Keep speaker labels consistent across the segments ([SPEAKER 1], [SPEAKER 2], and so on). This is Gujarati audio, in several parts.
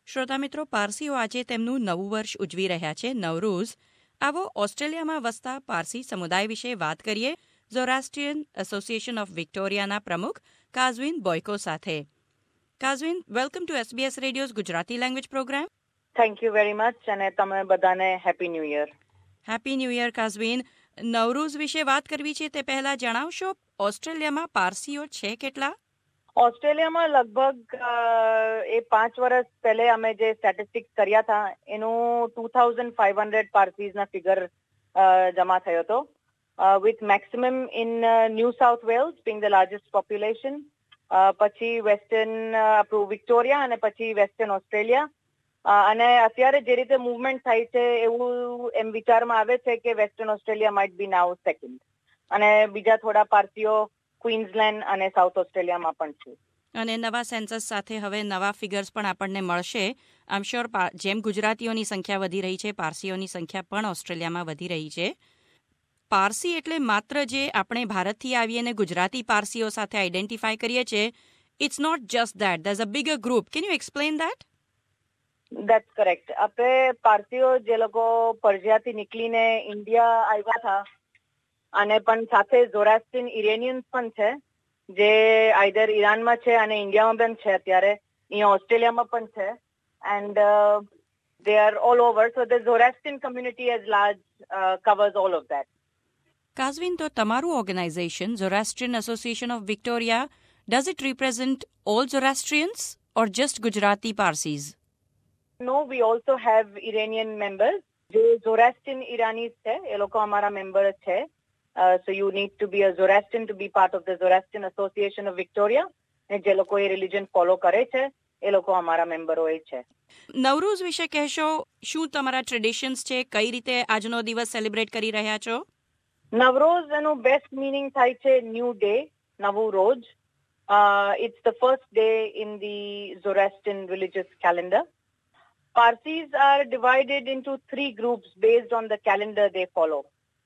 [SPEAKER 1] શ્રોતા મિત્રો, પારસીઓ આજે તેમનું નવું વર્ષ ઉજવી રહ્યા છે, નવરોઝ. આવો ઓસ્ટ્રેલિયામાં વસતા પારસી સમુદાય વિશે વાત કરીએ ઝોરાસ્ટ્રિયન એસોસિએશન ઓફ વિક્ટોરિયાના પ્રમુખ કાઝવીન બોયકો સાથે. Kazvin, welcome to SBS radio's Gujarati language program.
[SPEAKER 2] Thank you very much અને તમે બધાને happy new year.
[SPEAKER 1] Happy new year Kazvin. Navroz વિશે વાત કરવી છે તે પહેલા જણાવશો, ઓસ્ટ્રેલિયામાં પારસીઓ છે કેટલા?
[SPEAKER 2] ઓસ્ટ્રેલિયામાં લગભગ એ 5 વર્ષ પહેલે અમે જે સ્ટેટિસ્ટિક્સ કર્યા હતા એનું 2500 પારસીઝના ફિગર જમા થયો હતો, with maximum in New South Wales being the largest population, પછી વેસ્ટર્ન આપણું વિક્ટોરિયા અને પછી વેસ્ટર્ન ઓસ્ટ્રેલિયા. અને અત્યારે જે રીતે મૂવમેન્ટ થાય છે એવું એમ વિચારમાં આવે છે કે Western Australia might be now second, અને બીજા થોડા પારસીઓ ક્વીન્સલેન્ડ અને સાઉથ ઓસ્ટ્રેલિયામાં પણ છે.
[SPEAKER 1] અને નવા સેન્સસ સાથે હવે નવા ફિગર્સ પણ આપણને મળશે. આઈ એમ શ્યોર જેમ ગુજરાતીઓની સંખ્યા વધી રહી છે, પારસીઓની સંખ્યા પણ ઓસ્ટ્રેલિયામાં વધી રહી છે. પારસી એટલે માત્ર જે આપણે ભારતથી આવીએ ને ગુજરાતી પારસીઓ સાથે આઈડેન્ટિફાય કરીએ છીએ, it's not just that, there is a bigger group. Can you explain that?
[SPEAKER 2] That's correct. આપણે પારસીઓ જે લોકો પર્જિયાથી નીકળીને ઇન્ડિયા આવ્યા હતા, અને પણ સાથે ઝોરાસ્ટ્રિયન ઇરેનિયન્સ પણ છે જે આઈધર ઈરાનમાં છે અને ઇન્ડિયામાં પણ છે, અત્યારે અહીંયા ઓસ્ટ્રેલિયામાં પણ છે, and they are all over, so the Zoroastrian community as large covers all of that.
[SPEAKER 1] Kazvin, તો તમારું organisation Zoroastrian association of Victoria, does it represent all Zoroastrians or just Gujarati Parsis?
[SPEAKER 2] No, we also have Iranian members. જે Zoroastrian Iranis છે એ લોકો અમારા મેમ્બર છે. So you need to be a Zoroastrian to be part of the Zoroastrian Association of Victoria. અને જે લોકો એ રિલિજન ફોલો કરે છે એ લોકો અમારા મેમ્બર હોય છે.
[SPEAKER 1] નવરોઝ વિશે કહેશો, શું તમારા ટ્રેડિશન્સ છે, કઈ રીતે આજનો દિવસ સેલિબ્રેટ કરી રહ્યા છો?
[SPEAKER 2] નવરોઝ એનું બેસ્ટ મીનિંગ થાય છે ન્યૂ ડે, નવું રોજ. It's the first day in the Zoroastrian religious calendar. Parsis are divided into 3 groups based on the calendar they follow.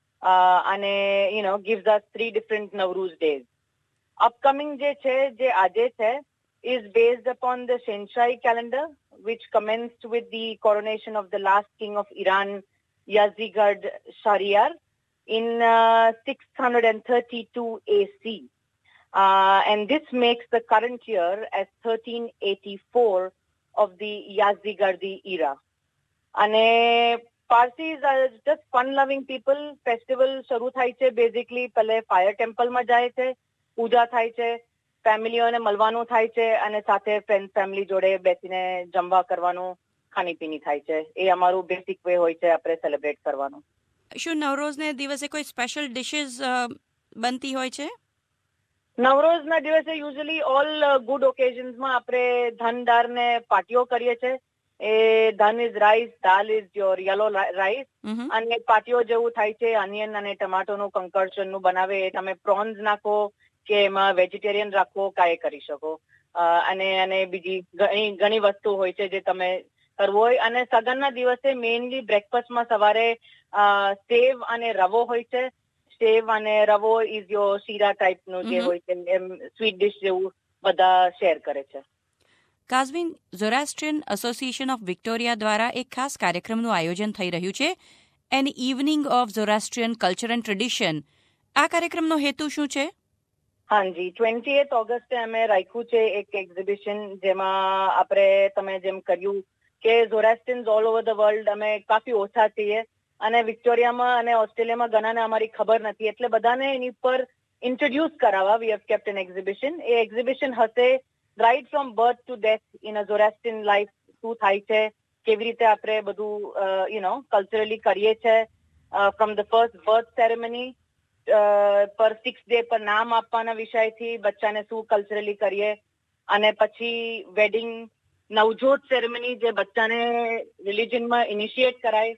[SPEAKER 2] And gives us 3 different Nowruz days. Upcoming je aje che is based upon the Shenshai calendar, which commenced with the coronation of the last king of Iran, Yazdigerd Shahryar, in 632 AC. And this makes the current year as 1384 of the Yazdigardi era. And Parsis are just fun-loving people. Festival શરૂ થાય છે બેઝિકલી પહેલે ફાયર ટેમ્પલમાં જાય છે, પૂજા થાય છે, ફેમિલીઓને મળવાનું થાય છે, અને સાથે ફ્રેન્ડ ફેમિલી જોડે બેસીને જમવા કરવાનું, ખાણીપીણી થાય છે. એ અમારું બેસિક વે હોય છે આપણે સેલિબ્રેટ કરવાનું.
[SPEAKER 1] શું નવરોઝને દિવસે કોઈ સ્પેશિયલ ડિશિસ બનતી હોય છે?
[SPEAKER 2] નવરોઝના દિવસે યુઝ્યુઅલી ઓલ ગુડ ઓકેઝન્સમાં આપણે ધનદારને પાર્ટીઓ કરીએ છીએ. એ dhan is rice, dal is your yellow rice, અને પાટીઓ જેવું થાય છે અનિયન અને ટમાટોનું કંકર્શનનું બનાવે. એ તમે પ્રોન્સ નાખો કે એમાં વેજીટેરિયન રાખો, કાંઈ કરી શકો. અને બીજી ઘણી વસ્તુ હોય છે જે તમે કરવું હોય. અને સગનના દિવસે મેઇનલી બ્રેકફાસ્ટમાં સવારે સેવ અને રવો હોય છે. સેવ અને રવો ઇઝ યોર શીરા ટાઈપનું જે હોય છે, એમ સ્વીટ ડિશ જેવું બધા શેર કરે છે.
[SPEAKER 1] Kazvin, Zoroastrian association of Victoria દ્વારા એક ખાસ કાર્યક્રમનું આયોજન થઈ રહ્યું છે, an evening of Zoroastrian culture and tradition. આ કાર્યક્રમનો હેતુ શું છે?
[SPEAKER 2] હાજી, 28 ઓગસ્ટે અમે રાખ્યું છે એક એક્ઝિબિશન, જેમાં આપણે તમે જેમ કર્યું કે Zoroastrians all over the world અમે કાફી ઓછા છીએ, અને વિક્ટોરિયામાં અને ઓસ્ટ્રેલિયામાં ઘણાને અમારી ખબર નથી, એટલે બધાને એની પર ઇન્ટ્રોડ્યુસ કરાવવા we have kept an exhibition. એ એક્ઝિબિશન હશે right from birth to death in a Zoroastrian life. શું થાય છે, કેવી રીતે આપણે બધું કલ્ચરલી કરીએ છે, from the first birth ceremony પર 6 day પર નામ આપવાના વિષયથી બચ્ચાને શું કલ્ચરલી કરીએ, અને પછી વેડિંગ, નવજોત સેરેમની જે બચ્ચાને રિલિજનમાં ઇનિશિએટ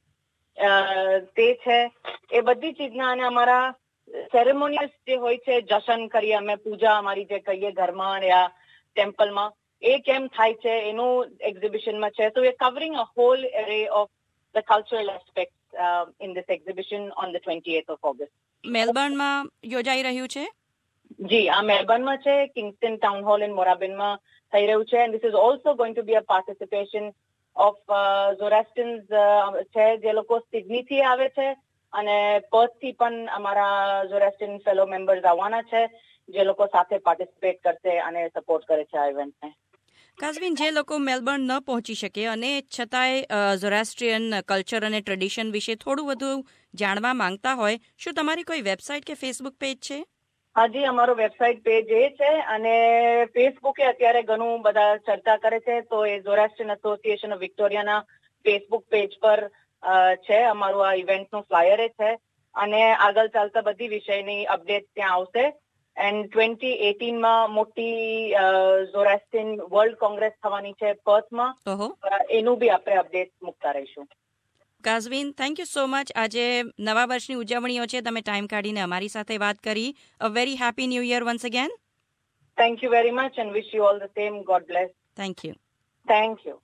[SPEAKER 2] કરાય તે છે. એ બધી ચીજના અને અમારા સેરેમોનિયલ્સ જે હોય છે, જશન કરીએ અમે, પૂજા અમારી જે કહીએ ઘરમાં યા ટેમ્પલમાં, એ કેમ થાય છે એનું એક્ઝિબિશનમાં છે. So we're covering a whole array of the cultural aspects in this exhibition on the 28th of August.
[SPEAKER 1] મેલબર્નમાં યોજાઈ રહ્યું છે?
[SPEAKER 2] જી, આ મેલબર્નમાં છે, કિંગસ્ટન ટાઉન હોલ ઇન મોરાબેનમાં થઈ રહ્યું છે. And this is also going to be a participation of Zoroastrians છે, જે લોકો સિડનીથી આવે છે અને પર્થથી પણ અમારા ઝોરાસ્ટ્રિયન ફેલો મેમ્બર્સ આવવાના છે, જે લોકો સાથે પાર્ટિસિપેટ કરશે અને સપોર્ટ કરે છે આ ઇવેન્ટને.
[SPEAKER 1] કાઝમીન, જે લોકો મેલબર્ન ન પહોંચી શકે અને છતાંય ઝોરાસ્ટ્રિયન કલ્ચર અને ટ્રેડિશન વિશે થોડું વધુ જાણવા માંગતા હોય, શું તમારી કોઈ વેબસાઇટ કે ફેસબુક પેજ છે?
[SPEAKER 2] હાજી, અમારો વેબસાઇટ પેજ એ છે અને ફેસબુકે અત્યારે ઘણું બધા ચર્ચા કરે છે, તો એ ઝોરાસ્ટ્રિયન એસોસિએશન ઓફ વિક્ટોરિયાના ફેસબુક પેજ પર છે. અમારું આ ઇવેન્ટનું ફ્લાયર છે અને આગળ ચાલતા બધી વિષયની અપડેટ ત્યાં આવશે. એન્ડ 2018માં મોટી ઝોરાસ્ટ્રિયન વર્લ્ડ કોંગ્રેસ થવાની છે પર્થમાં. એનું બી આપણે અપડેટ મૂકતા રહીશું.
[SPEAKER 1] Kazmin, thank you so much. આજે નવા વર્ષની ઉજવણીઓ છે, તમે ટાઈમ કાઢીને અમારી સાથે વાત કરી. A very happy new year once again.
[SPEAKER 2] Thank you very much and wish you all the same. God bless.
[SPEAKER 1] Thank you.
[SPEAKER 2] Thank you.